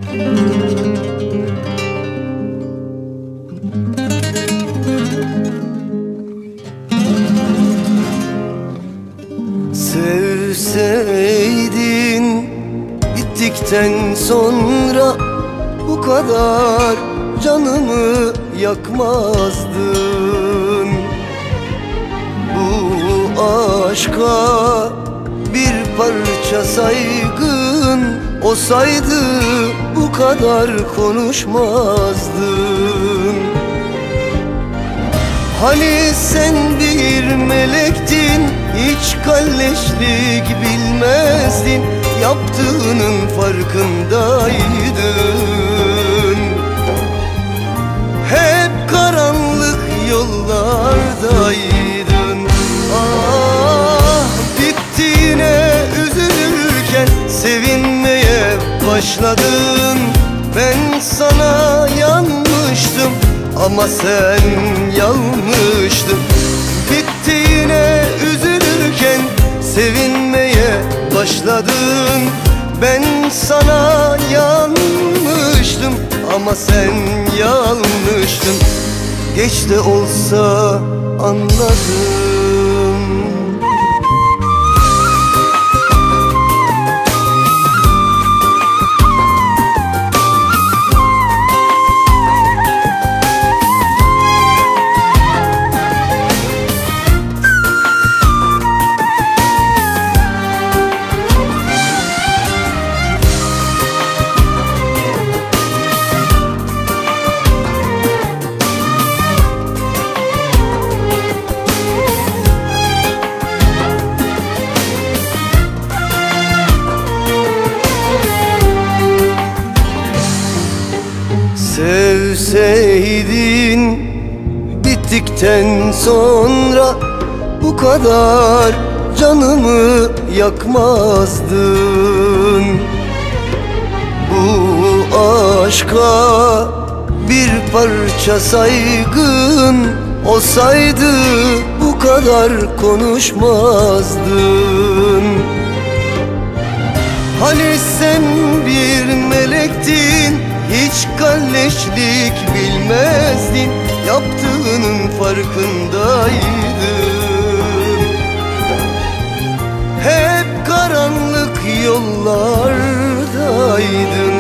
Sevseydin bittikten sonra bu kadar canımı yakmazdın. Bu aşka bir parça saygın olsaydı bu kadar konuşmazdın. Hani sen bir melektin, hiç kalleşlik bilmezdin, yaptığının farkındaydın. Hep karanlık yollardaydın. Ah, bittiğine üzülürken sevinmeye başladın. Ben sana yanmıştım ama sen yanmıştın. Bittiğine üzülürken sevinmeye başladın. Ben sana yanmıştım ama sen yanmıştın. Geç de olsa anladım. Sevseydin bittikten sonra bu kadar canımı yakmazdın. Bu aşka bir parça saygın olsaydı bu kadar konuşmazdın. Hani sen bir melektin, hiç kalleşlik bilmezdin, yaptığının farkındaydın. Hep karanlık yollardaydın.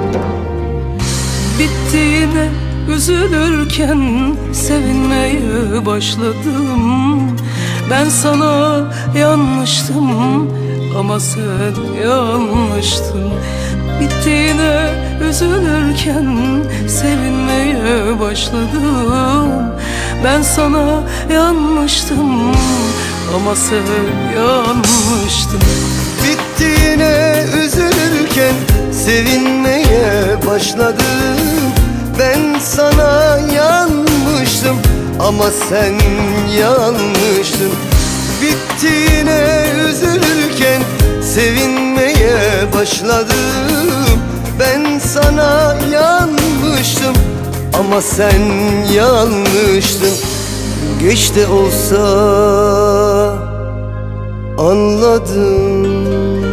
Bittiğine üzülürken sevinmeye başladım. Ben sana yanmıştım ama sen yanmıştın. Bittiğine üzülürken sevinmeye başladım. Ben sana yanmıştım ama sen yanmıştın. Bittiğine üzülürken sevinmeye başladım. Ben sana yanmıştım ama sen yanmıştın. Bittiğine üzülürken sevinmeye başladım. Ben sana yanmıştım ama sen yanmıştın. Geç de olsa anladım.